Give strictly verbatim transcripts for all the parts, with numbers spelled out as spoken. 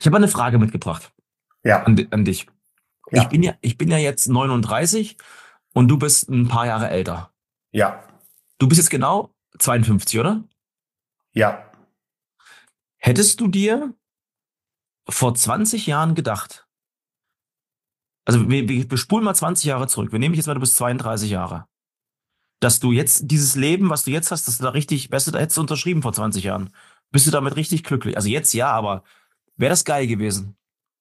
Ich habe eine Frage mitgebracht Ja, an, di- an dich. Ich ja, bin ja, ich bin ja jetzt neununddreißig und du bist ein paar Jahre älter. ja, Du bist jetzt genau zweiundfünfzig, oder? ja. Hättest du dir vor zwanzig Jahren gedacht, also wir, wir, wir spulen mal zwanzig Jahre zurück. Wir nehmen dich jetzt mal, du bist zweiunddreißig Jahre. Dass du jetzt dieses Leben, was du jetzt hast, dass du da richtig, wärst du da hättest du unterschrieben vor zwanzig Jahren. Bist du damit richtig glücklich? Also jetzt ja, aber wäre das geil gewesen?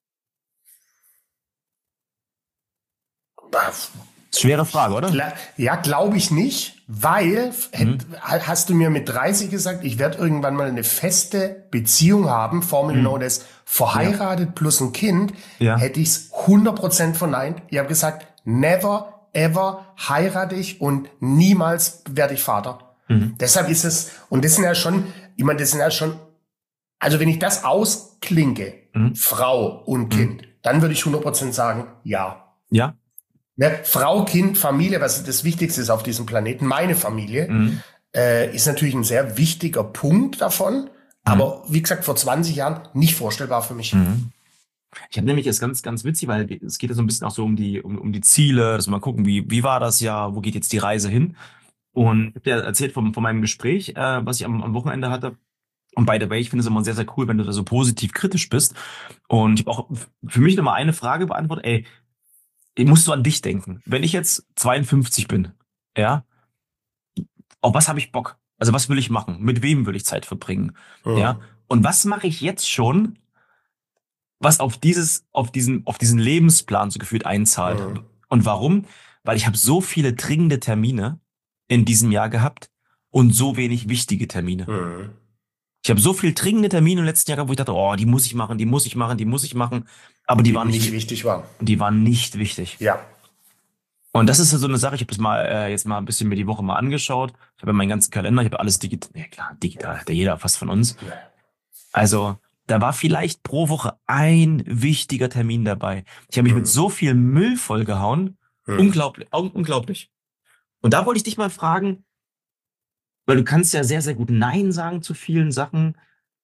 Schwere Frage, oder? Gla- Ja, glaube ich nicht, weil Mhm. hätt, hast du mir mit dreißig gesagt, ich werde irgendwann mal eine feste Beziehung haben, Formel Mhm. known as verheiratet plus ein Kind, Ja. hätte ich es hundert Prozent verneint. Ich habe gesagt, never, ever heirate ich und niemals werde ich Vater. Mhm. Deshalb ist es, und das sind ja schon, ich meine, das sind ja schon, also wenn ich das ausklinke, Mhm. Frau und Kind, dann würde ich hundert Prozent sagen, ja. Ja. Ne? Frau, Kind, Familie, was das Wichtigste ist auf diesem Planeten, meine Familie, Mhm. äh, ist natürlich ein sehr wichtiger Punkt davon. Aber wie gesagt, vor zwanzig Jahren nicht vorstellbar für mich. Mhm. Ich habe nämlich jetzt ganz, ganz witzig, weil es geht ja so ein bisschen auch so um die, um, um die Ziele, dass wir mal gucken, wie, wie war das Jahr, wo geht jetzt die Reise hin? Und ich habe dir erzählt von, von meinem Gespräch, äh, was ich am, am Wochenende hatte. Und by the way, ich finde es immer sehr, sehr cool, wenn du da so positiv kritisch bist. Und ich habe auch f- für mich nochmal eine Frage beantwortet. Ey, ich muss so an dich denken. Wenn ich jetzt zweiundfünfzig bin, ja, auf was habe ich Bock? Also was will ich machen? Mit wem will ich Zeit verbringen? Mhm. Ja. Und was mache ich jetzt schon, was auf dieses, auf diesen, auf diesen Lebensplan so gefühlt einzahlt? Mhm. Und warum? Weil ich habe so viele dringende Termine in diesem Jahr gehabt und so wenig wichtige Termine. Mhm. Ich habe so viel dringende Termine im letzten Jahr gehabt, wo ich dachte, oh, die muss ich machen, die muss ich machen, die muss ich machen. Aber die Die waren nicht nicht, wichtig waren. die waren nicht wichtig. Ja. Und das ist ja so eine Sache, ich habe das mal äh, jetzt mal ein bisschen mir die Woche mal angeschaut. Ich habe ja meinen ganzen Kalender, ich habe alles digital, ja klar, digital, hat ja jeder fast von uns. Also da war vielleicht pro Woche ein wichtiger Termin dabei. Ich habe mich Mhm. mit so viel Müll vollgehauen. Mhm. Unglaublich, un- unglaublich. Und da wollte ich dich mal fragen, weil du kannst ja sehr, sehr gut Nein sagen zu vielen Sachen.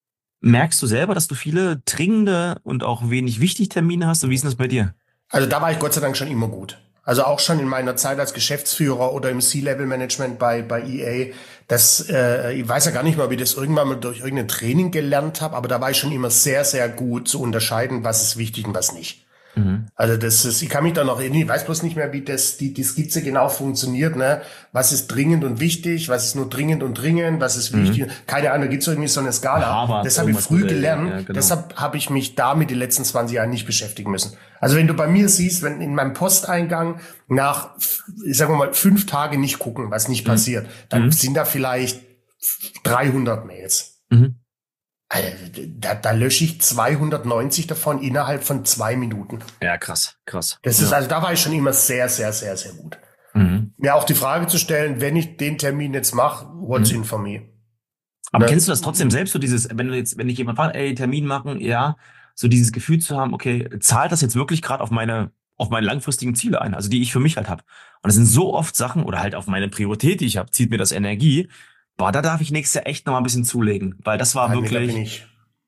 Merkst du selber, dass du viele dringende und auch wenig wichtige Termine hast? Und wie ist denn das bei dir? Also da war ich Gott sei Dank schon immer gut. Also auch schon in meiner Zeit als Geschäftsführer oder im C-Level-Management bei, bei E A. Das, äh, ich weiß ja gar nicht mal, ob ich das irgendwann mal durch irgendein Training gelernt habe, aber da war ich schon immer sehr, sehr gut zu unterscheiden, was ist wichtig und was nicht. Mhm. Also das ist, ich kann mich da noch erinnern, ich weiß bloß nicht mehr, wie das, die, die Skizze genau funktioniert, ne? Was ist dringend und wichtig, was ist nur dringend und dringend, was ist wichtig? Keine Ahnung, da gibt's irgendwie so eine Skala. Harvard, Das habe ich irgendwas früh Modell, gelernt, ja, genau. deshalb habe ich mich damit die letzten zwanzig Jahre nicht beschäftigen müssen. Also wenn du bei mir siehst, wenn in meinem Posteingang nach, ich sag mal, fünf Tage nicht gucken, was nicht passiert, dann Mhm. sind da vielleicht dreihundert Mails. Mhm. Also, da, da lösche ich zweihundertneunzig davon innerhalb von zwei Minuten. Ja, krass, krass. Das ist, also da war ich schon immer sehr, sehr, sehr, sehr gut. Mhm. Mir auch die Frage zu stellen, wenn ich den Termin jetzt mache, what's Mhm. in for me? Aber Ne? kennst du das trotzdem selbst, so dieses, wenn du jetzt, wenn dich jemand fragt, ey, Termin machen, ja, so dieses Gefühl zu haben, okay, zahlt das jetzt wirklich gerade auf meine, auf meine langfristigen Ziele ein, also die ich für mich halt habe. Und das sind so oft Sachen, oder halt auf meine Priorität, die ich habe, zieht mir das Energie. Boah, da darf ich nächstes Jahr echt noch mal ein bisschen zulegen, weil das war Nein, nee, da bin wirklich ich.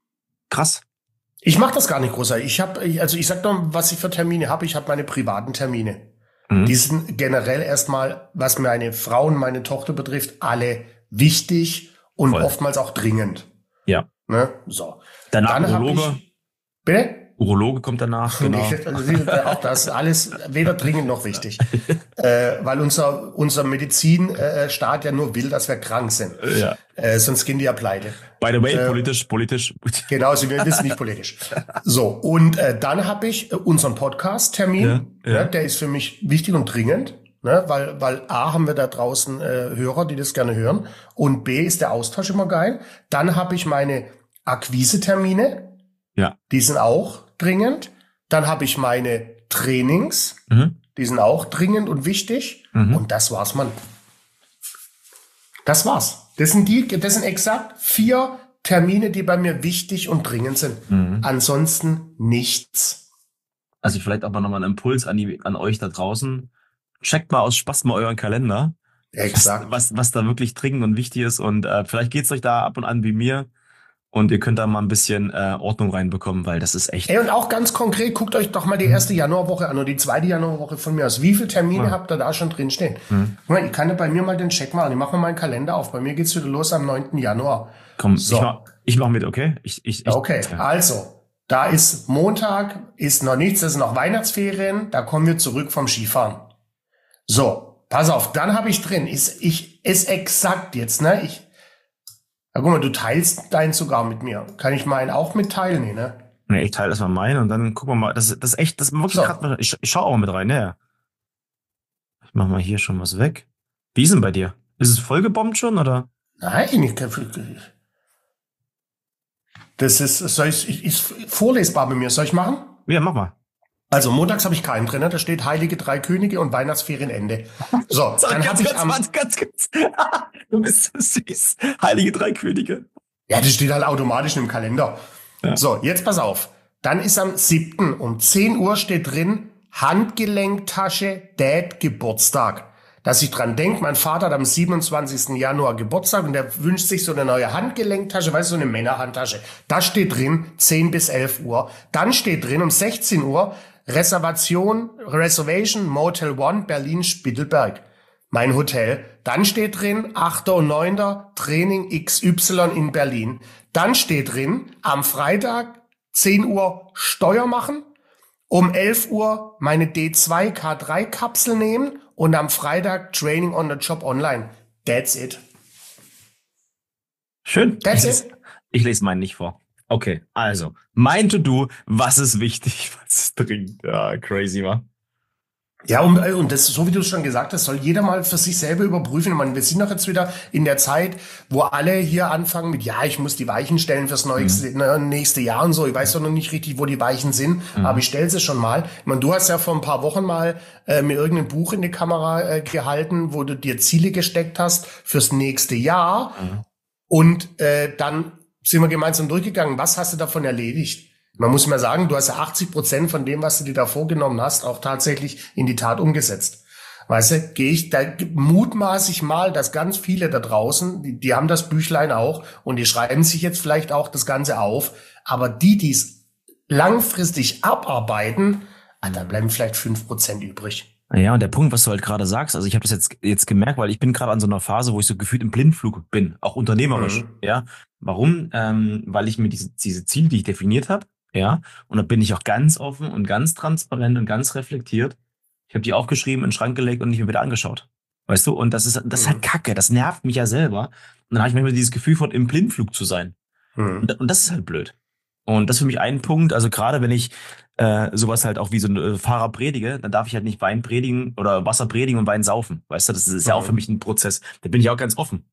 krass. Ich mache das gar nicht großartig. Ich habe, also ich sag doch, was ich für Termine habe. Ich habe meine privaten Termine. Mhm. Die sind generell erstmal, was meine Frau und meine Tochter betrifft, alle wichtig und Voll. oftmals auch dringend. Ja. Ne? So. Danach Dann hab Urologe. ich, bitte? Urologe kommt danach, genau. Nee, also sie- auch das alles weder dringend noch wichtig, äh, weil unser unser Medizinstaat ja nur will, dass wir krank sind, Ja. äh, sonst gehen die ja pleite. By the way, Äh, politisch, politisch. Genau, Sie wissen nicht politisch. So, und äh, dann habe ich äh, unseren Podcast-Termin, Ja, ja. Ne, der ist für mich wichtig und dringend, ne, weil weil A, haben wir da draußen äh, Hörer, die das gerne hören, und B, ist der Austausch immer geil. Dann habe ich meine Akquise-Termine, Ja. die sind auch dringend. Dann habe ich meine Trainings, Mhm. die sind auch dringend und wichtig. Mhm. Und das war's, Mann. Das war's. Das sind die, das sind exakt vier Termine, die bei mir wichtig und dringend sind. Mhm. Ansonsten nichts. Also vielleicht aber nochmal ein Impuls an, die, an euch da draußen. Checkt mal aus Spaß mal euren Kalender, was, Exakt. was, was da wirklich dringend und wichtig ist. Und äh, vielleicht geht's euch da ab und an wie mir. und ihr könnt da mal ein bisschen äh, Ordnung reinbekommen, weil das ist echt. Ey, und auch ganz konkret, guckt euch doch mal die erste Januarwoche an oder die zweite Januarwoche von mir aus. Wie viele Termine Ja. habt ihr da schon drin stehen? Mhm. Guck mal, ich kann ja bei mir mal den Check machen. Ich mache mal meinen Kalender auf. Bei mir geht's wieder los am neunten Januar. Komm, So. ich mach, ich mach mit, okay? Ich, ich, ich, Okay, ja. also, da ist Montag, ist noch nichts, das sind noch Weihnachtsferien, da kommen wir zurück vom Skifahren. So, pass auf, dann habe ich drin, ist, ich, ist exakt jetzt, ne, ich, ja, guck mal, du teilst deinen sogar mit mir. Kann ich meinen auch mitteilen, nee, ne? Nee, ich teile erstmal meinen und dann gucken wir mal. Das, das ist echt, das ist wirklich So. gerade. Ich, ich schau auch mal mit rein, ja. Ich mach mal hier schon was weg. Wie ist denn bei dir? Ist es vollgebombt schon oder? Nein, ich kann, das ist, soll ich, ist vorlesbar bei mir, soll ich machen? Ja, mach mal. Also montags habe ich keinen drin, ne? Da steht Heilige Drei Könige und Weihnachtsferienende. So, Sag, dann ganz, habe ich ganz, am, ganz, ganz, ganz. Du bist so süß. Heilige Drei Könige. ja, das steht halt automatisch im Kalender. Ja. So, jetzt pass auf. Dann ist am siebten um zehn Uhr steht drin, Handgelenktasche Dad Geburtstag. Dass ich dran denke, mein Vater hat am siebenundzwanzigsten Januar Geburtstag und der wünscht sich so eine neue Handgelenktasche, weißt du, so eine Männerhandtasche. Das steht drin, zehn bis elf Uhr. Dann steht drin um sechzehn Uhr, Reservation, Reservation Motel One Berlin Spittelberg. Mein Hotel. Dann steht drin, achter und neunter Training X Y in Berlin. Dann steht drin, am Freitag zehn Uhr Steuer machen, um elf Uhr meine D zwei K drei Kapsel nehmen und am Freitag Training on the Job online. That's it. Schön. That's ich, lese, it. ich lese meinen nicht vor. Okay, also, mein To-Do, was ist wichtig, was ist dringend? Ja, crazy, wa? Ja, und, und das, so wie du es schon gesagt hast, soll jeder mal für sich selber überprüfen. Ich meine, wir sind doch jetzt wieder in der Zeit, wo alle hier anfangen mit, ja, ich muss die Weichen stellen fürs nächste, mhm. nächste Jahr und so. Ich weiß doch noch nicht richtig, wo die Weichen sind, mhm. aber ich stelle sie schon mal. Ich meine, du hast ja vor ein paar Wochen mal äh, mir irgendein Buch in die Kamera äh, gehalten, wo du dir Ziele gesteckt hast fürs nächste Jahr. Mhm. Und äh, dann sind wir gemeinsam durchgegangen. Was hast du davon erledigt? Man muss mal sagen, du hast ja achtzig Prozent von dem, was du dir da vorgenommen hast, auch tatsächlich in die Tat umgesetzt. Weißt du, gehe ich, da mutmaße ich mal, dass ganz viele da draußen, die, die haben das Büchlein auch und die schreiben sich jetzt vielleicht auch das Ganze auf, aber die, die es langfristig abarbeiten, da bleiben vielleicht fünf Prozent übrig. Ja, und der Punkt, was du halt gerade sagst, also ich habe das jetzt jetzt gemerkt, weil ich bin gerade an so einer Phase, wo ich so gefühlt im Blindflug bin, auch unternehmerisch. Mhm. Ja, warum? Ähm, weil ich mir diese diese Ziele, die ich definiert habe, ja, und da bin ich auch ganz offen und ganz transparent und ganz reflektiert. Ich habe die aufgeschrieben, in den Schrank gelegt und nicht mehr wieder angeschaut. Weißt du? Und das ist das ist halt Kacke, das nervt mich ja selber. Und dann habe ich manchmal dieses Gefühl von im Blindflug zu sein. Mhm. Und, und das ist halt blöd. Und das ist für mich ein Punkt, also gerade wenn ich äh, sowas halt auch wie so ein äh, Fahrer predige, dann darf ich halt nicht Wein predigen oder Wasser predigen und Wein saufen. Weißt du, das ist ja auch für mich ein Prozess. Da bin ich auch ganz offen.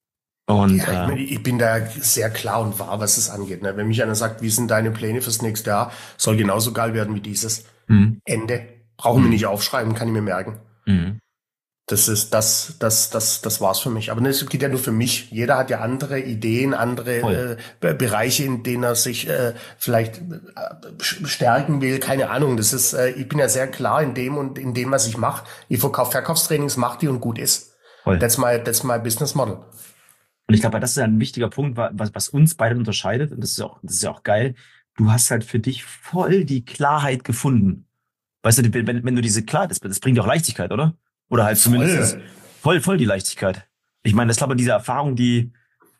Und, ja, äh, ich bin da sehr klar und wahr, was es angeht. Ne? Wenn mich einer sagt, wie sind deine Pläne fürs nächste Jahr, soll genauso geil werden wie dieses. Mhm. Ende. Brauchen mhm. wir nicht aufschreiben, kann ich mir merken. Mhm. Das ist das, das, das, das war's für mich. Aber es geht ja nur für mich. Jeder hat ja andere Ideen, andere äh, Bereiche, in denen er sich äh, vielleicht äh, stärken will. Keine Ahnung. Das ist, äh, ich bin ja sehr klar in dem und in dem, was ich mache. Ich verkaufe Verkaufstrainings, mache die und gut ist. Voll. That's my, that's my business model. Und ich glaube, das ist ja ein wichtiger Punkt, was, was uns beide unterscheidet. Und das ist ja auch, das ist ja auch geil. Du hast halt für dich voll die Klarheit gefunden. Weißt du, wenn, wenn du diese Klarheit, das, das bringt dir auch Leichtigkeit, oder? Oder halt zumindest voll, voll, voll die Leichtigkeit. Ich meine, das ist glaube ich diese Erfahrung, die,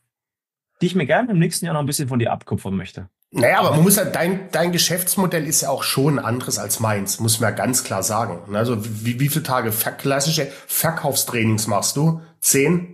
die ich mir gerne im nächsten Jahr noch ein bisschen von dir abkupfern möchte. Naja, aber man muss halt, dein, dein Geschäftsmodell ist ja auch schon ein anderes als meins, muss man ja ganz klar sagen. Also wie, wie viele Tage ver- klassische Verkaufstrainings machst du? Zehn?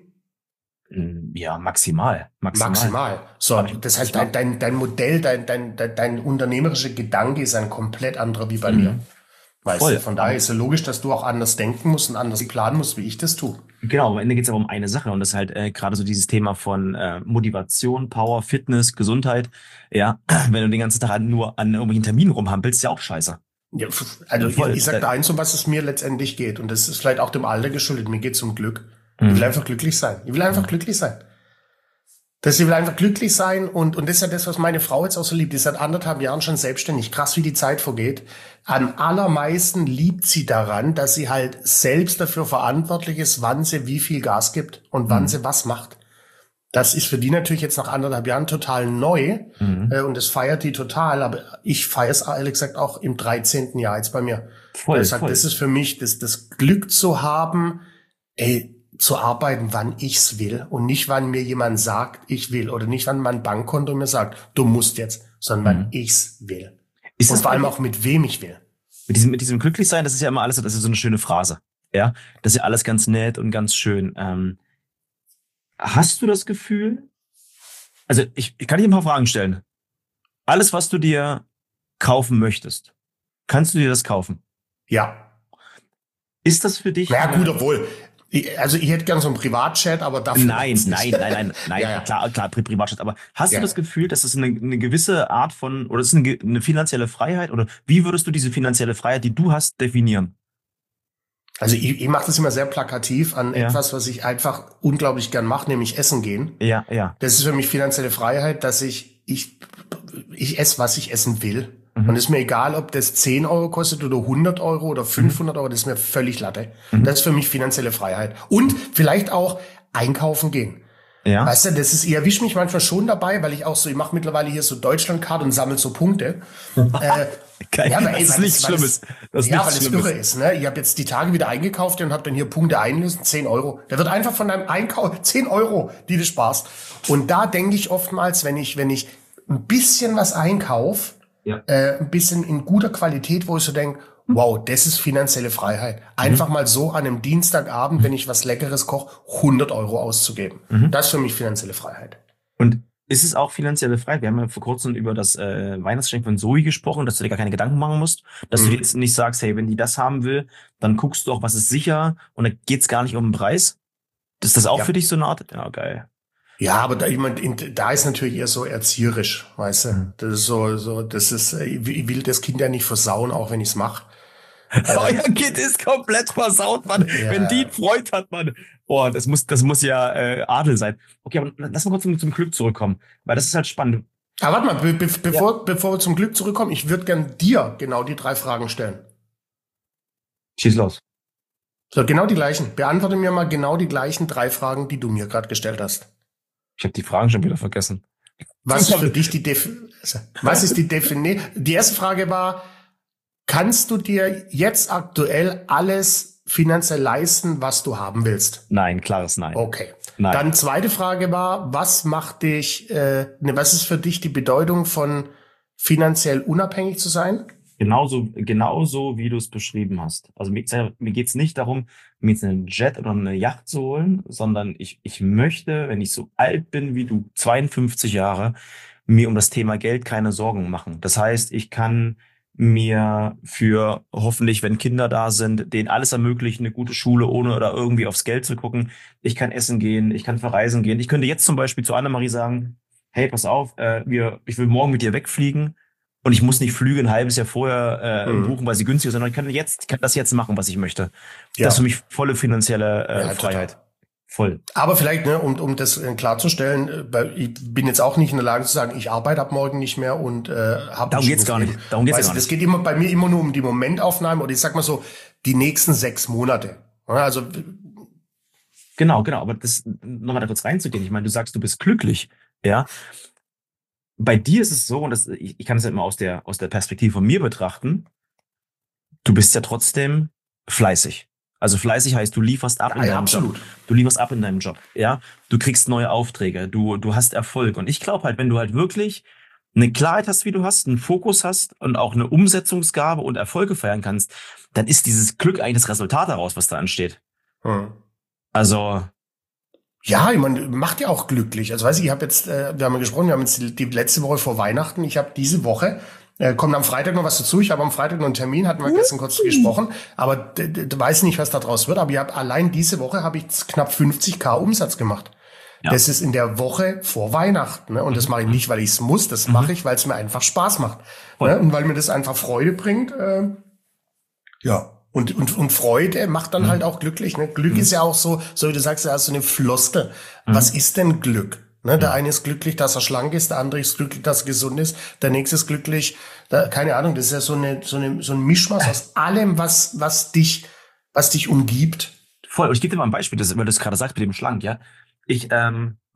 Ja, maximal. Maximal. Maximal. So, das heißt, dein, dein, dein Modell, dein, dein, dein, dein unternehmerischer Gedanke ist ein komplett anderer wie bei mhm. mir. Weißt Voll. du, von daher ist ja logisch, dass du auch anders denken musst und anders planen musst, wie ich das tue. Genau, am Ende geht es aber um eine Sache und das ist halt äh, gerade so dieses Thema von äh, Motivation, Power, Fitness, Gesundheit. Ja, wenn du den ganzen Tag nur an irgendwelchen Terminen rumhampelst, ist ja auch scheiße. Ja, also Voll. ich, ich sag da eins, um was es mir letztendlich geht und das ist vielleicht auch dem Alter geschuldet. Mir geht's um Glück. Ich will einfach glücklich sein. Ich will einfach mhm. glücklich sein. Das, ich will einfach glücklich sein und, und das ist ja das, was meine Frau jetzt auch so liebt. Die ist seit anderthalb Jahren schon selbstständig. Krass, wie die Zeit vergeht. Am allermeisten liebt sie daran, dass sie halt selbst dafür verantwortlich ist, wann sie wie viel Gas gibt und wann mhm. sie was macht. Das ist für die natürlich jetzt nach anderthalb Jahren total neu Mhm. äh, und das feiert die total, aber ich feiere es ehrlich gesagt auch im dreizehnten Jahr jetzt bei mir. Voll, Weil ich sage, voll. das ist für mich das, das Glück zu haben, ey, zu arbeiten, wann ich's will und nicht, wann mir jemand sagt, ich will oder nicht, wann mein Bankkonto mir sagt, du musst jetzt, sondern wann Mhm. ich's will. Ist Und das vor bei allem dir- auch mit wem ich will. mit diesem, mit diesem Glücklichsein, das ist ja immer alles, das ist so eine schöne Phrase. Ja, das ist ja alles ganz nett und ganz schön. Ähm, hast du das Gefühl, also ich, ich kann dir ein paar Fragen stellen. Alles, was du dir kaufen möchtest, kannst du dir das kaufen? Ja. Ist das für dich? Naja, eine- gut, obwohl, ich, also ich hätte gern so einen Privatchat, aber dafür Nein, reicht's nein, nicht. nein, nein, nein, Ja, ja. klar, klar, Pri- Privatstadt. Aber hast Ja. du das Gefühl, dass es eine, eine gewisse Art von, oder ist es eine, ge- eine finanzielle Freiheit? Oder wie würdest du diese finanzielle Freiheit, die du hast, definieren? Also ich, ich mache das immer sehr plakativ an Ja. etwas, was ich einfach unglaublich gern mache, nämlich essen gehen. Ja, ja. Das ist für mich finanzielle Freiheit, dass ich, ich, ich esse, was ich essen will. Mhm. Und es ist mir egal, ob das zehn Euro kostet oder hundert Euro oder fünfhundert Euro, das ist mir völlig Latte. Mhm. Das ist für mich finanzielle Freiheit. Und vielleicht auch einkaufen gehen. Ja. Weißt du, das ist, ich erwische mich manchmal schon dabei, weil ich auch so, ich mache mittlerweile hier so Deutschlandkarte und sammle so Punkte. äh, Geil. ja, aber, Das ey, ist weil nichts es- weil Schlimmes. Das ist ja, nichts weil es Schlimmes. irre ist. Ne? Ich habe jetzt die Tage wieder eingekauft und habe dann hier Punkte einlösen, zehn Euro. Da wird einfach von deinem Einkauf zehn Euro, die du sparst. Und da denke ich oftmals, wenn ich, wenn ich ein bisschen was einkaufe, Ja. äh, ein bisschen in guter Qualität, wo ich so denke, wow, das ist finanzielle Freiheit. Einfach mal so an einem Dienstagabend, wenn ich was Leckeres koche, hundert Euro auszugeben. Mhm. Das ist für mich finanzielle Freiheit. Und ist es auch finanzielle Freiheit? Wir haben ja vor kurzem über das äh, Weihnachtsgeschenk von Zoe gesprochen, dass du dir gar keine Gedanken machen musst, dass Mhm. du jetzt nicht sagst, hey, wenn die das haben will, dann guckst du auch, was ist sicher und dann geht's gar nicht um den Preis. Ist das auch Ja. für dich so eine Art? Ja, geil. Ja, aber da, ich mein, in- da ist natürlich eher so erzieherisch, weißt du. Mhm. Das ist so, so, das ist, äh, ich will ich will das Kind ja nicht versauen, auch wenn ich's mache. Euer Kind ist komplett versaut, Mann. Ja. Wenn die einen Freund hat, Mann. Boah, das muss, das muss ja äh, Adel sein. Okay, aber lass mal kurz zum, zum Glück zurückkommen, weil das ist halt spannend. Aber warte mal, be be bevor, bevor wir zum Glück zurückkommen, ich würde gern dir genau die drei Fragen stellen. Schieß los. So, genau die gleichen. Beantworte mir mal genau die gleichen drei Fragen, die du mir gerade gestellt hast. Ich habe die Fragen schon wieder vergessen. Was ist für dich die Def Was ist die Defini Die erste Frage war, kannst du dir jetzt aktuell alles finanziell leisten, was du haben willst? Nein, klares Nein. Okay. Nein. Dann zweite Frage war, was macht dich, äh, ne, was ist für dich die Bedeutung von finanziell unabhängig zu sein? Genauso, genauso wie du es beschrieben hast. Also mir, mir geht's nicht darum, mir jetzt einen Jet oder eine Yacht zu holen, sondern ich, ich möchte, wenn ich so alt bin wie du, zweiundfünfzig Jahre, mir um das Thema Geld keine Sorgen machen. Das heißt, ich kann mir für hoffentlich, wenn Kinder da sind, denen alles ermöglichen, eine gute Schule, ohne oder irgendwie aufs Geld zu gucken. Ich kann essen gehen, ich kann verreisen gehen. Ich könnte jetzt zum Beispiel zu Annemarie sagen, hey, pass auf, äh, wir, ich will morgen mit dir wegfliegen. Und ich muss nicht Flüge ein halbes Jahr vorher äh, Mhm. buchen, weil sie günstig sind, sondern ich kann jetzt, ich kann das jetzt machen, was ich möchte. Ja. Das ist für mich volle finanzielle äh, Ja, total. Freiheit. Voll. Aber vielleicht, ne, um, um das äh, klarzustellen, äh, weil ich bin jetzt auch nicht in der Lage zu sagen, ich arbeite ab morgen nicht mehr und äh, habe Darum geht's gar nicht. Darum geht's ja gar Das nicht. geht immer bei mir immer nur um die Momentaufnahme oder ich sag mal so, die nächsten sechs Monate. Ja, also Genau, genau. Aber das nochmal da kurz reinzugehen. Ich meine, du sagst, du bist glücklich, ja. Bei dir ist es so, und das, ich, ich kann es ja immer aus der, aus der Perspektive von mir betrachten, du bist ja trotzdem fleißig. Also fleißig heißt, du lieferst ab in ja, deinem absolut. Job. Du lieferst ab in deinem Job, ja. Du kriegst neue Aufträge, du, du hast Erfolg. Und ich glaube halt, wenn du halt wirklich eine Klarheit hast, wie du hast, einen Fokus hast und auch eine Umsetzungsgabe und Erfolge feiern kannst, dann ist dieses Glück eigentlich das Resultat daraus, was da ansteht. Hm. Also, Ja, ich meine, macht ja auch glücklich. Also weiß ich, ich habe jetzt, äh, wir haben ja gesprochen, wir haben jetzt die, die letzte Woche vor Weihnachten, ich habe diese Woche, äh, kommt am Freitag noch was dazu, ich habe am Freitag noch einen Termin, hatten wir gestern kurz gesprochen, aber du weißt nicht, was da draus wird, aber ich hab, allein diese Woche habe ich knapp fünfzigtausend Umsatz gemacht. Ja. Das ist in der Woche vor Weihnachten. Ne? Und das mache ich nicht, weil ich es muss, das mache ich, weil es mir einfach Spaß macht. Voll. Ne? Und weil mir das einfach Freude bringt. Äh, ja. Und, und, und Freude macht dann halt auch glücklich. Ne? Glück ist ja auch so, so wie du sagst, ja, so eine Floskel. Was ist denn Glück? Ne? Der eine ist glücklich, dass er schlank ist, der andere ist glücklich, dass er gesund ist, der nächste ist glücklich, da, keine Ahnung, das ist ja so eine, so eine, so ein Mischmasch aus allem, was, was dich, was dich umgibt. voll. Und ich gebe dir mal ein Beispiel, das, weil du es gerade sagst mit dem Schlank, ja. Ich ähm,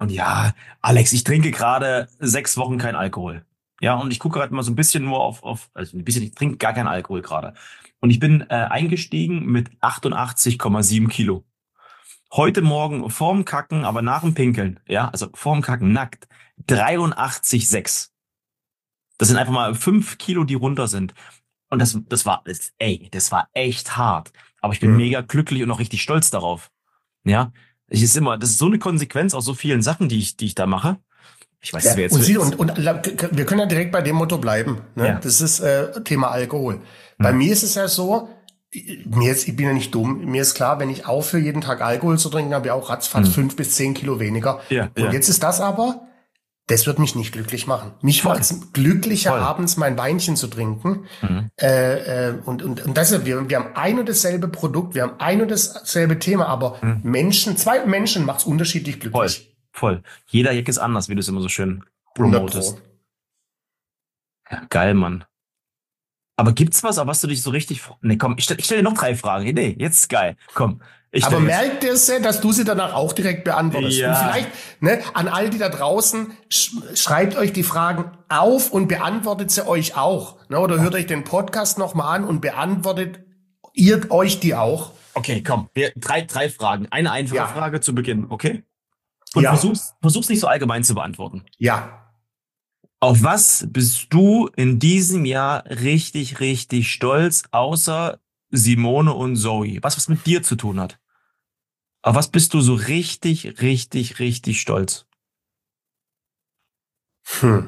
Und ja, Alex, ich trinke gerade sechs Wochen kein Alkohol. Ja, und ich gucke gerade mal so ein bisschen nur auf, auf, also ein bisschen, ich trinke gar keinen Alkohol gerade. Und ich bin äh, eingestiegen mit achtundachtzig Komma sieben Kilo. Heute Morgen vorm Kacken, aber nach dem Pinkeln, ja, also vorm Kacken nackt, dreiundachtzig Komma sechs. Das sind einfach mal fünf Kilo, die runter sind. Und das, das war, das, ey, das war echt hart. Aber ich bin Hm. mega glücklich und auch richtig stolz darauf. Ja, ich ist immer, das ist so eine Konsequenz aus so vielen Sachen, die ich, die ich da mache. Ich weiß, Ja, es wäre jetzt, und, sie, jetzt, und, und wir können ja direkt bei dem Motto bleiben. Ne? ja. Das ist äh, Thema Alkohol. Bei Hm. mir ist es ja so, mir ist, ich bin ja nicht dumm, mir ist klar, wenn ich aufhöre, jeden Tag Alkohol zu trinken, habe ich auch ratzfatz Hm. fünf bis zehn Kilo weniger. Ja, Und ja. jetzt ist das aber, das wird mich nicht glücklich machen. Mich Voll, macht es glücklicher, voll. abends mein Weinchen zu trinken. Mhm. Äh, äh, und, und, und das ist, wir, wir haben ein und dasselbe Produkt, wir haben ein und dasselbe Thema, aber Mhm. Menschen, zwei Menschen macht es unterschiedlich Voll, glücklich. voll. Jeder Jack ist anders, wie du es immer so schön hundert Pro. promotest. Ja, geil, Mann. Aber gibt's was, auf was du dich so richtig... fr- Nee, komm, ich stell, ich stell dir noch drei Fragen. Nee, jetzt ist geil. Komm, ich Aber stell jetzt... merkt es, ja, dass du sie danach auch direkt beantwortest. Und Ja. vielleicht, ne, an all die da draußen, sch schreibt euch die Fragen auf und beantwortet sie euch auch. Ne, oder hört euch den Podcast nochmal an und beantwortet ihr euch die auch. Okay, komm. Wir, drei, drei Fragen. Eine einfache Ja. Frage zu Beginn, okay? Und Ja. versuch's, versuch's nicht so allgemein zu beantworten. Ja. Auf was bist du in diesem Jahr richtig, richtig stolz, außer Simone und Zoe? Was, was mit dir zu tun hat? Auf was bist du so richtig, richtig, richtig stolz? Hm.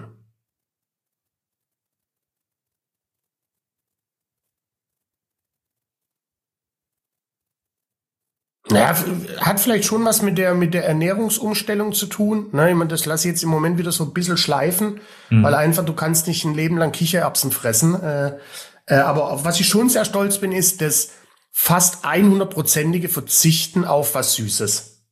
Naja, hat vielleicht schon was mit der, mit der Ernährungsumstellung zu tun. Ne, ich meine, das lasse ich jetzt im Moment wieder so ein bisschen schleifen, Hm. weil einfach du kannst nicht ein Leben lang Kichererbsen fressen. Äh, äh, aber auf was ich schon sehr stolz bin, ist das fast hundertprozentige Verzichten auf was Süßes.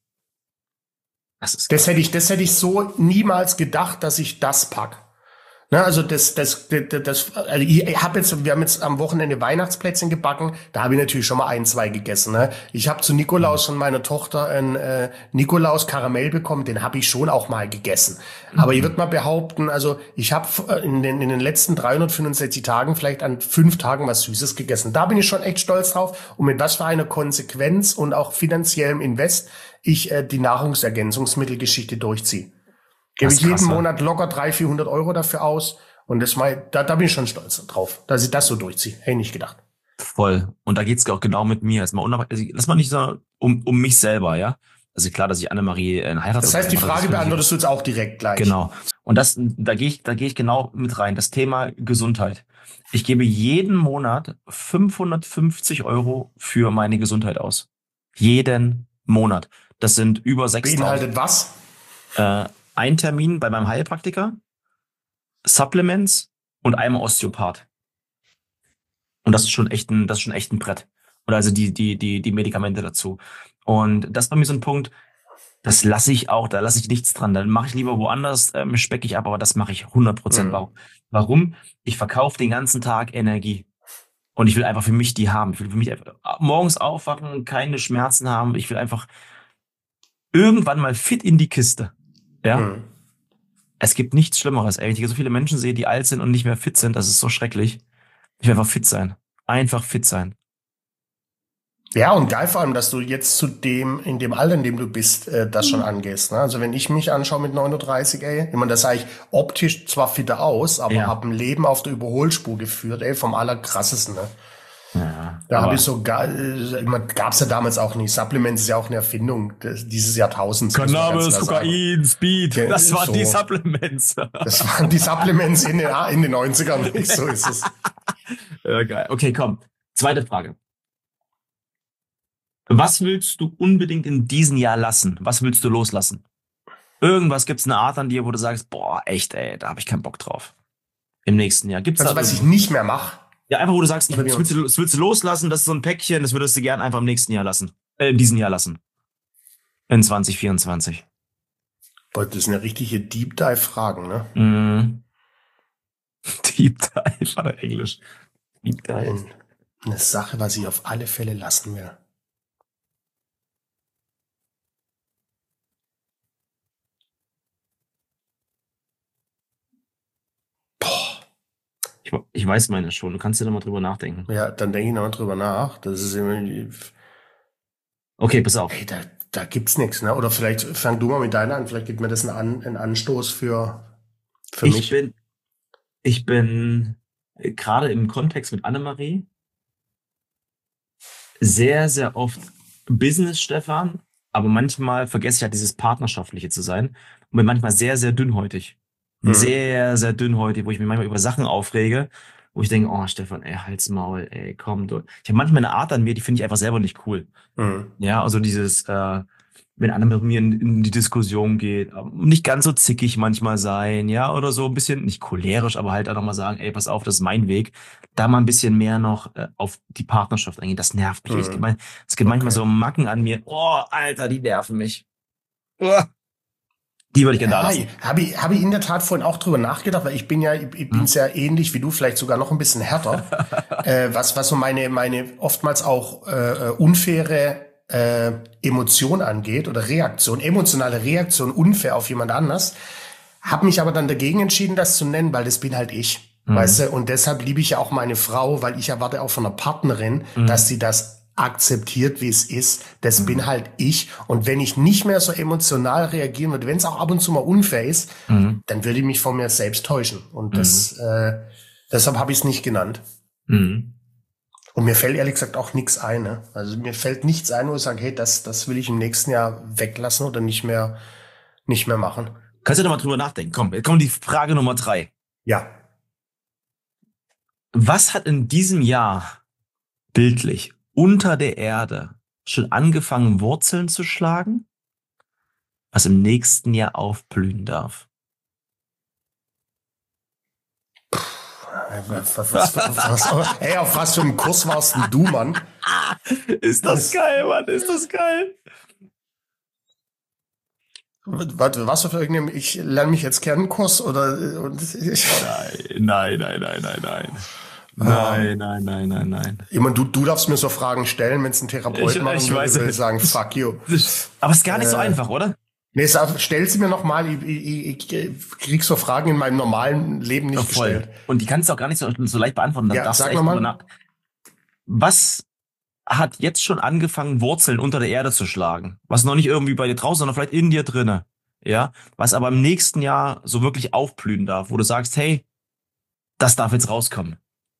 Das ist Das geil. hätte ich, das hätte ich so niemals gedacht, dass ich das pack. Ne, also das, das, das, das also ich habe jetzt, wir haben jetzt am Wochenende Weihnachtsplätzchen gebacken. Da habe ich natürlich schon mal ein, zwei gegessen. Ne? Ich habe zu Nikolaus von meiner Tochter einen äh, Nikolaus Karamell bekommen. Den habe ich schon auch mal gegessen. Aber ich würde mal behaupten, also ich habe in den, in den letzten dreihundertfünfundsechzig Tagen vielleicht an fünf Tagen was Süßes gegessen. Da bin ich schon echt stolz drauf. Und mit was für einer Konsequenz und auch finanziellem Invest ich äh, die Nahrungsergänzungsmittelgeschichte durchziehe. Gebe Das ich ist krass, jeden ne? Monat locker dreihundert, vierhundert Euro dafür aus. Und das mal, da, da bin ich schon stolz drauf, dass ich das so durchziehe. Hätte ich nicht gedacht. Voll. Und da geht's auch genau mit mir. Erstmal unabhängig, also lass mal nicht so um, um mich selber, ja? Also klar, dass ich Annemarie äh, heirate. Das heißt, die Frage beantwortest du jetzt auch direkt gleich. Genau. Und das, da gehe ich, da gehe ich genau mit rein. Das Thema Gesundheit. Ich gebe jeden Monat fünfhundertfünfzig Euro für meine Gesundheit aus. Jeden Monat. Das sind über sechstausend. Beinhaltet was? Äh, ein Termin bei meinem Heilpraktiker, Supplements und einmal Osteopath. Und das ist schon echt ein, das ist schon echt ein Brett. Und also die, die, die, die Medikamente dazu. Und das ist bei mir so ein Punkt, das lasse ich auch, da lasse ich nichts dran. Dann mache ich lieber woanders, ähm, specke ich ab, aber das mache ich hundert Prozent. Mhm. Warum? Warum? Ich verkaufe den ganzen Tag Energie. Und ich will einfach für mich die haben. Ich will für mich einfach morgens aufwachen, keine Schmerzen haben. Ich will einfach irgendwann mal fit in die Kiste. Ja? Mhm. Es gibt nichts Schlimmeres, ey. Wenn ich so viele Menschen sehe, die alt sind und nicht mehr fit sind, das ist so schrecklich. Ich will einfach fit sein. Einfach fit sein. Ja, und geil vor allem, dass du jetzt zu dem, in dem Alter, in dem du bist, äh, das schon angehst. Ne? Also wenn ich mich anschaue mit neununddreißig, ey, ich meine, da sah ich optisch zwar fitter aus, aber Ja. habe ein Leben auf der Überholspur geführt, ey, vom Allerkrassesten. Ne? Ja, Da habe aber ich so, gab es ja damals auch nicht. Supplements ist ja auch eine Erfindung des, dieses Jahrtausends. muss man ganz Cannabis, klar sagen. Kokain, Speed, Ja, das waren so. die Supplements. Das waren die Supplements in den, in den neunzigern. So ist es. Ja, geil. Okay, komm. Zweite Frage. Was willst du unbedingt in diesem Jahr lassen? Was willst du loslassen? Irgendwas, gibt's eine Art an dir, wo du sagst, boah, echt, ey, da habe ich keinen Bock drauf. Im nächsten Jahr. Gibt's Also da was ich irgendwas? nicht mehr mache. Ja, einfach, wo du sagst, ich, Oder das wie- willst, du, das willst du loslassen, das ist so ein Päckchen, das würdest du gern einfach im nächsten Jahr lassen. Äh, in diesem Jahr lassen. In zwanzig vierundzwanzig. Boah, das sind ja richtige Deep Dive Fragen, ne? Mhm. Deep Dive, war Englisch. Deep Dive. Und eine Sache, was ich auf alle Fälle lassen will. Ich, ich weiß meine schon. Du kannst dir da mal drüber nachdenken. Ja, dann denke ich nochmal drüber nach. Das ist immer, Okay, pass auf. ey, da, da gibt's nichts, ne? Oder vielleicht fang du mal mit deiner an. Vielleicht gibt mir das einen, An, einen Anstoß für, für Ich mich. bin, ich bin äh, gerade im Kontext mit Annemarie sehr, sehr oft Business, Stefan, aber manchmal vergesse ich halt dieses Partnerschaftliche zu sein und bin manchmal sehr, sehr dünnhäutig. Mhm. Sehr, sehr dünnhäutig, wo ich mich manchmal über Sachen aufrege, wo ich denke, oh Stefan, ey, halt's Maul, ey, komm, du. Ich habe manchmal eine Art an mir, die finde ich einfach selber nicht cool. Mhm. Ja, also dieses, äh, wenn einer mit mir in, in die Diskussion geht, ähm, nicht ganz so zickig manchmal sein, ja, oder so ein bisschen, nicht cholerisch, aber halt auch noch mal sagen, ey, pass auf, das ist mein Weg. Da mal ein bisschen mehr noch äh, auf die Partnerschaft eingehen. Das nervt mich. Es gibt, Mhm. mein, es gibt manchmal Okay. so Macken an mir. Oh, Alter, die nerven mich. Uah. Die würde ich gerne da Ja, lassen. habe ich, habe ich in der Tat vorhin auch drüber nachgedacht, weil ich bin ja, ich, ich bin Hm? sehr ähnlich wie du, vielleicht sogar noch ein bisschen härter, äh, was, was so meine, meine oftmals auch äh, unfaire äh, Emotion angeht oder Reaktion, emotionale Reaktion unfair auf jemand anders. Habe mich aber dann dagegen entschieden, das zu nennen, weil das bin halt ich. Mhm. Weißt du, und deshalb liebe ich ja auch meine Frau, weil ich erwarte auch von einer Partnerin, Mhm. dass sie das akzeptiert, wie es ist. Das Mhm. bin halt ich. Und wenn ich nicht mehr so emotional reagieren würde, wenn es auch ab und zu mal unfair ist, Mhm. dann würde ich mich von mir selbst täuschen. Und Mhm. das, äh, deshalb habe ich es nicht genannt. Mhm. Und mir fällt ehrlich gesagt auch nichts ein. Ne? Also mir fällt nichts ein, wo ich sage, hey, das, das will ich im nächsten Jahr weglassen oder nicht mehr, nicht mehr machen. Kannst du da mal drüber nachdenken? Komm, jetzt kommt die Frage Nummer drei. Ja. Was hat in diesem Jahr bildlich unter der Erde schon angefangen, Wurzeln zu schlagen, was im nächsten Jahr aufblühen darf? Was, was, was, was, ey, auf was für einem Kurs warst denn du, Mann? Ist das geil, Mann, ist das geil. Warte, was für irgendeinem, ich lerne mich jetzt kennen Kurs oder? Und ich, Nein, nein, nein, nein, nein, nein. Nein, nein, nein, nein, nein. Ich meine, du, du darfst mir so Fragen stellen, wenn es ein Therapeut Ich- machen ich würde, weiß würde ich es. sagen, fuck you. Aber es ist gar nicht so Äh, einfach, oder? Nee, sag, stell sie mir noch mal. Ich, ich, ich krieg so Fragen in meinem normalen Leben nicht Ja, voll. gestellt. Und die kannst du auch gar nicht so, so leicht beantworten. Da Ja, darfst du sag echt noch mal. drüber nach. Was hat jetzt schon angefangen, Wurzeln unter der Erde zu schlagen? Was noch nicht irgendwie bei dir draußen, sondern vielleicht in dir drinne. Ja, was aber im nächsten Jahr so wirklich aufblühen darf, wo du sagst, hey, das darf jetzt rauskommen.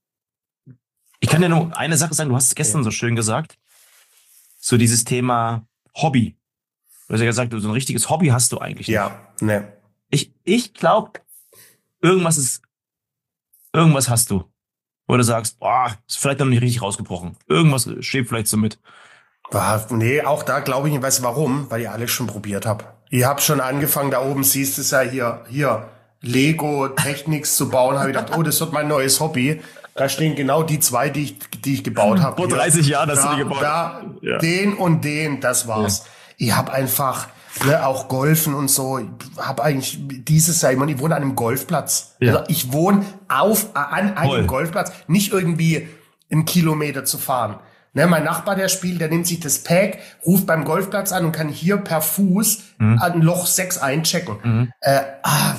Ich kann dir nur eine Sache sagen, du hast es gestern so schön gesagt. So dieses Thema Hobby. Du hast ja gesagt, so ein richtiges Hobby hast du eigentlich nicht. Ja, ne. Ich, ich glaube, irgendwas ist, irgendwas hast du. Wo du sagst, boah, ist vielleicht noch nicht richtig rausgebrochen. Irgendwas schwebt vielleicht so mit. Ah, nee, auch da glaube ich nicht. Weißt du warum? Weil ich alles schon probiert habe. Ich habe schon angefangen, da oben siehst du es ja hier, hier, Lego Technics zu bauen. Habe ich gedacht, oh, das wird mein neues Hobby. Da stehen genau die zwei, die ich, die ich gebaut habe. Vor dreißig Jahren hast da, du die gebaut. Da, Ja. den und den, das war's. Ich habe einfach, ne, auch Golfen und so, ich habe eigentlich dieses Jahr, ich, meine, ich wohne an einem Golfplatz. Ja. Also ich wohne auf, an einem Voll. Golfplatz, nicht irgendwie einen Kilometer zu fahren. Ne, mein Nachbar, der spielt, der nimmt sich das Pack, ruft beim Golfplatz an und kann hier per Fuß an Loch sechs einchecken. Mhm. Äh, ah,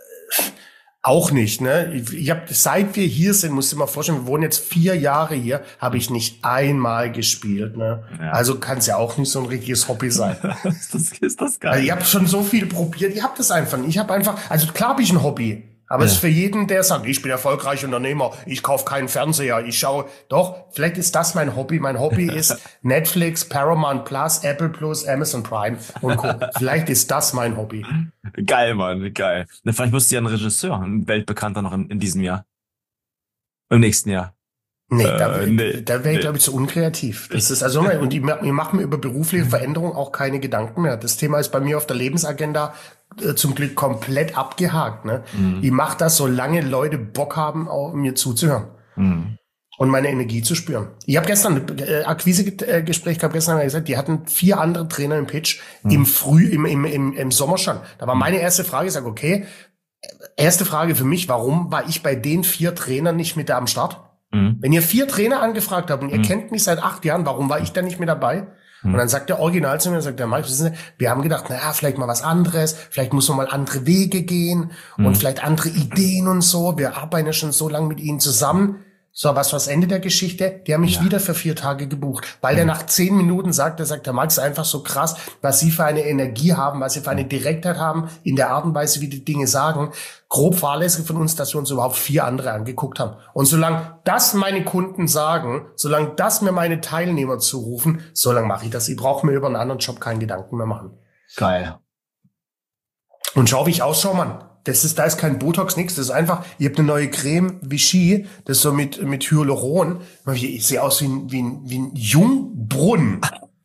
auch nicht, ne? Ich, ich hab, seit wir hier sind, musst du dir mal vorstellen, wir wohnen jetzt vier Jahre hier, habe ich nicht einmal gespielt, ne? Ja. Also kann es ja auch nicht so ein richtiges Hobby sein. ist, das, ist das geil? Also ich habe schon so viel probiert, ich habe das einfach nicht. Ich habe einfach, also klar habe ich ein Hobby, aber es Ja. ist für jeden, der sagt, ich bin erfolgreich Unternehmer, ich kaufe keinen Fernseher, ich schaue, doch, vielleicht ist das mein Hobby. Mein Hobby ist Netflix, Paramount Plus, Apple Plus, Amazon Prime und Co. Vielleicht ist das mein Hobby. Geil, Mann, geil. Na, vielleicht wirst du ja ein Regisseur, ein weltbekannter noch in, in diesem Jahr. Im nächsten Jahr. Nee, da, Äh, nee, da wäre ich, nee. glaube ich, zu unkreativ. Das ist also, und ich, ich mache mir über berufliche Veränderung auch keine Gedanken mehr. Das Thema ist bei mir auf der Lebensagenda äh, zum Glück komplett abgehakt. Ne? Mhm. Ich mache das, solange Leute Bock haben, auch mir zuzuhören Mhm. und meine Energie zu spüren. Ich habe gestern ein äh, Akquisegespräch gehabt, gestern haben wir gesagt, die hatten vier andere Trainer im Pitch Mhm. im Früh, im, im, im, im Sommer schon. Da war meine erste Frage, ich sage, okay, erste Frage für mich, warum war ich bei den vier Trainern nicht mit da am Start? Mhm. Wenn ihr vier Trainer angefragt habt und ihr Mhm. kennt mich seit acht Jahren, warum war ich da nicht mit dabei? Hm. Und dann sagt der Original zu mir, sagt der Mike, wissen Sie, wir haben gedacht, naja, vielleicht mal was anderes, vielleicht muss man mal andere Wege gehen hm. und vielleicht andere Ideen und so. Wir arbeiten ja schon so lange mit Ihnen zusammen. So, was war das Ende der Geschichte? Die haben mich ja. wieder für vier Tage gebucht. Weil mhm. der nach zehn Minuten sagt, der sagt, der Max ist einfach so krass, was Sie für eine Energie haben, was Sie für eine Direktheit haben, in der Art und Weise, wie die Dinge sagen. Grob fahrlässig von uns, dass wir uns überhaupt vier andere angeguckt haben. Und solange das meine Kunden sagen, solange das mir meine Teilnehmer zurufen, solange mache ich das. Ich brauche mir über einen anderen Job keinen Gedanken mehr machen. Geil. Und schau, wie ich ausschau, Mann. Das ist, da ist kein Botox, nix. Das ist einfach, ihr habt eine neue Creme, Vichy, das ist so mit, mit Hyaluron. Ich sehe aus wie ein, wie ein, wie ein Jungbrunnen.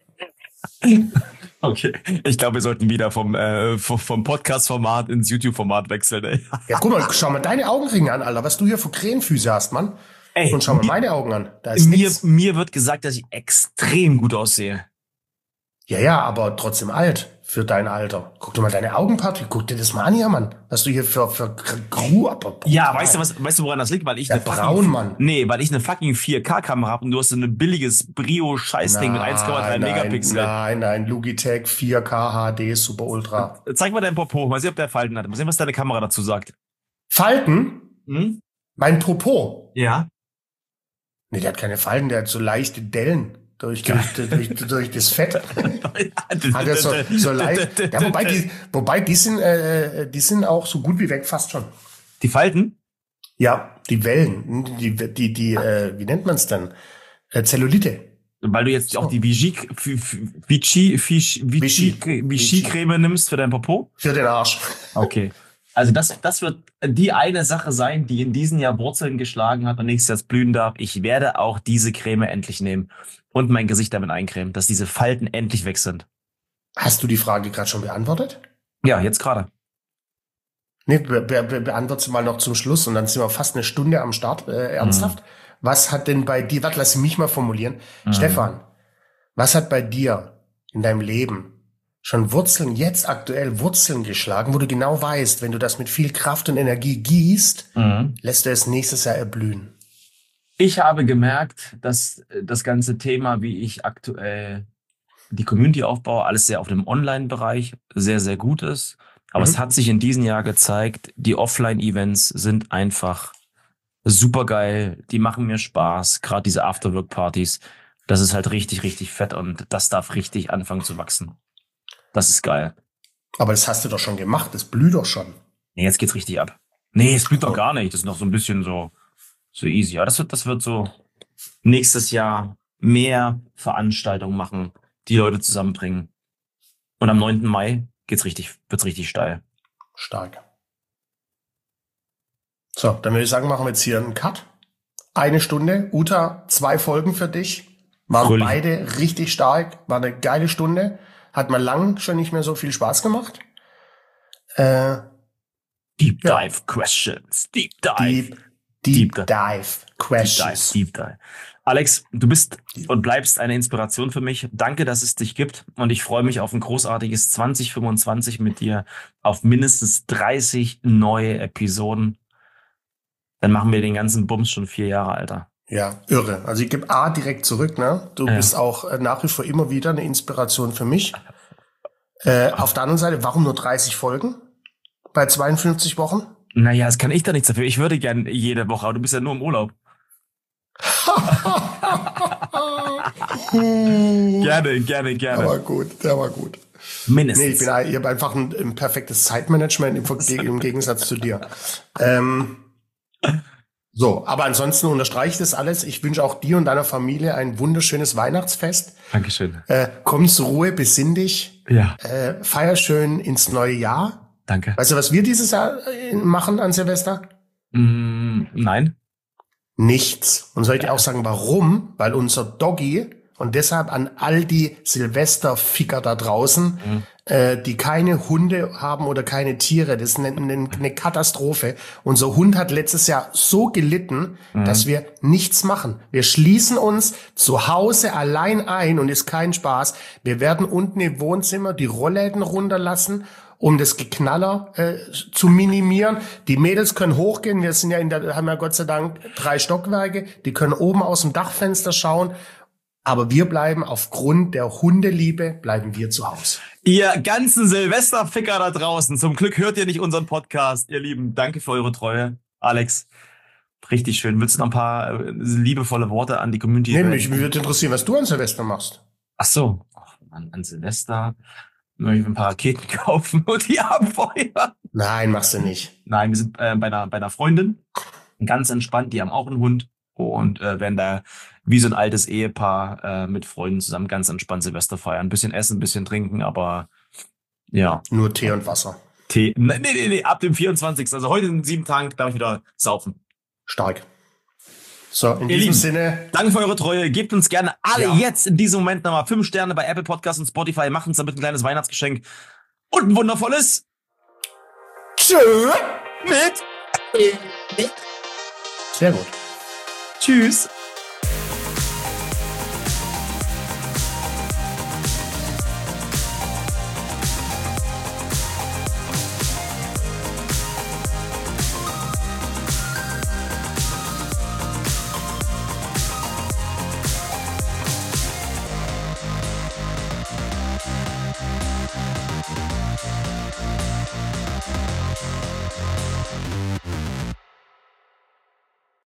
Okay. Ich glaube, wir sollten wieder vom, äh, vom Podcast-Format ins YouTube-Format wechseln, ey. Ja, guck mal, schau mal deine Augenringe an, Alter, was du hier für Krähenfüße hast, Mann. Ey, und schau mal mir, meine Augen an. Da ist mir, nix. Mir wird gesagt, dass ich extrem gut aussehe. Ja, ja, aber trotzdem alt für dein Alter. Guck dir mal deine Augenpartie, guck dir das mal an hier, Mann. Was du hier für, für Gru, aber ja, weißt du was, weißt du, woran das liegt? Weil ich ja, eine braun, fucking, Mann. Nee, weil ich eine fucking vier K-Kamera habe und du hast so ein billiges Brio-Scheißding mit eins Komma drei Megapixel. Nein, nein, Logitech vier K H D Super Ultra. Zeig mal deinen Popo, mal sehen, ob der Falten hat. Mal sehen, was deine Kamera dazu sagt. Falten? Hm? Mein Popo? Ja. Nee, der hat keine Falten, der hat so leichte Dellen. Durch, durch, durch, durch das Fett. Hat er so, so leicht. Ja, wobei die, wobei die sind, äh, die sind auch so gut wie weg, fast schon. Die Falten? Ja, die Wellen, die, die, die, äh, wie nennt man es denn? Äh, Zellulite. Weil du jetzt so. auch die Vichy, Vichy, Vichy, Vichy, Vichy Creme nimmst für dein Popo? Für den Arsch. Okay. Also das, das wird die eine Sache sein, die in diesem Jahr Wurzeln geschlagen hat und nächstes Jahr blühen darf. Ich werde auch diese Creme endlich nehmen und mein Gesicht damit eincremen, dass diese Falten endlich weg sind. Hast du die Frage gerade schon beantwortet? Ja, jetzt gerade. Nee, be be beantworte sie mal noch zum Schluss und dann sind wir fast eine Stunde am Start, äh, ernsthaft. Mhm. Was hat denn bei dir, warte, lass mich mal formulieren. Mhm. Stefan, was hat bei dir in deinem Leben schon Wurzeln, jetzt aktuell Wurzeln geschlagen, wo du genau weißt, wenn du das mit viel Kraft und Energie gießt, mhm. lässt du es nächstes Jahr erblühen? Ich habe gemerkt, dass das ganze Thema, wie ich aktuell die Community aufbaue, alles sehr auf dem Online-Bereich sehr, sehr gut ist. Aber mhm. es hat sich in diesem Jahr gezeigt, die Offline-Events sind einfach super geil. Die machen mir Spaß. Gerade diese Afterwork-Partys, das ist halt richtig, richtig fett und das darf richtig anfangen zu wachsen. Das ist geil. Aber das hast du doch schon gemacht, das blüht doch schon. Nee, jetzt geht's richtig ab. Nee, es blüht doch gar nicht. Das ist noch so ein bisschen so, so easy. Ja, das wird, das wird so nächstes Jahr mehr Veranstaltungen machen, die Leute zusammenbringen. Und am neunten Mai geht's richtig, wird's richtig steil. Stark. So, dann würde ich sagen, machen wir jetzt hier einen Cut. Eine Stunde. Uta, zwei Folgen für dich. Waren Fröhlich. Beide richtig stark. War eine geile Stunde. Hat mal lang schon nicht mehr so viel Spaß gemacht. Äh, Deep ja. Dive Questions. Deep Dive. Deep, deep, deep Dive Questions. Deep Dive, Deep Dive. Alex, du bist und bleibst eine Inspiration für mich. Danke, dass es dich gibt. Und ich freue mich auf ein großartiges zwanzig fünfundzwanzig mit dir. Auf mindestens dreißig neue Episoden. Dann machen wir den ganzen Bums schon vier Jahre, Alter. Ja, irre. Also ich gebe A direkt zurück, ne? Du ja. bist auch äh, nach wie vor immer wieder eine Inspiration für mich. Äh, auf der anderen Seite, warum nur dreißig Folgen bei zweiundfünfzig Wochen? Naja, das kann ich da nichts dafür. Ich würde gern jede Woche, aber du bist ja nur im Urlaub. gerne, gerne, gerne. Der war gut, der war gut. Mindestens. Nee, ich, bin, ich habe einfach ein, ein perfektes Zeitmanagement im, im Gegensatz zu dir. Ähm, So, aber ansonsten unterstreiche ich das alles. Ich wünsche auch dir und deiner Familie ein wunderschönes Weihnachtsfest. Dankeschön. Äh, komm zur Ruhe, besinn dich. Ja. Äh, feier schön ins neue Jahr. Danke. Weißt du, was wir dieses Jahr machen an Silvester? Mm, nein. Nichts. Und soll ich dir auch sagen, warum? Weil unser Doggy, und deshalb an all die Silvesterficker da draußen, mhm. äh, die keine Hunde haben oder keine Tiere, das ist eine, eine, eine Katastrophe. Unser Hund hat letztes Jahr so gelitten, mhm. dass wir nichts machen. Wir schließen uns zu Hause allein ein und ist kein Spaß. Wir werden unten im Wohnzimmer die Rollläden runterlassen, um das Geknaller äh, zu minimieren. Die Mädels können hochgehen. Wir sind ja in der, haben ja Gott sei Dank drei Stockwerke. Die können oben aus dem Dachfenster schauen. Aber wir bleiben aufgrund der Hundeliebe, bleiben wir zu Hause. Ihr ganzen Silvesterficker da draußen, zum Glück hört ihr nicht unseren Podcast, ihr Lieben. Danke für eure Treue. Alex, richtig schön. Willst du noch ein paar äh, liebevolle Worte an die Community? Nee, mich würde interessieren, was du an Silvester machst. Ach so, Ach, an, an Silvester möchte ich ein paar Raketen kaufen und die abfeuern. Nein, machst du nicht. Nein, wir sind äh, bei, einer, bei einer Freundin, ganz entspannt, die haben auch einen Hund und äh, werden da wie so ein altes Ehepaar äh, mit Freunden zusammen ganz entspannt Silvester feiern. Ein bisschen essen, ein bisschen trinken, aber ja. Nur Tee und Wasser. Tee, nee, nee, nee, nee, ab dem vierundzwanzigsten Also heute in sieben Tagen darf ich wieder saufen. Stark. So, in Ihr diesem Lieben, Sinne. Danke für eure Treue. Gebt uns gerne alle Ja. jetzt in diesem Moment nochmal fünf Sterne bei Apple Podcasts und Spotify. Macht uns damit ein kleines Weihnachtsgeschenk und ein wundervolles Tschö. mit. Sehr gut. Tschüss.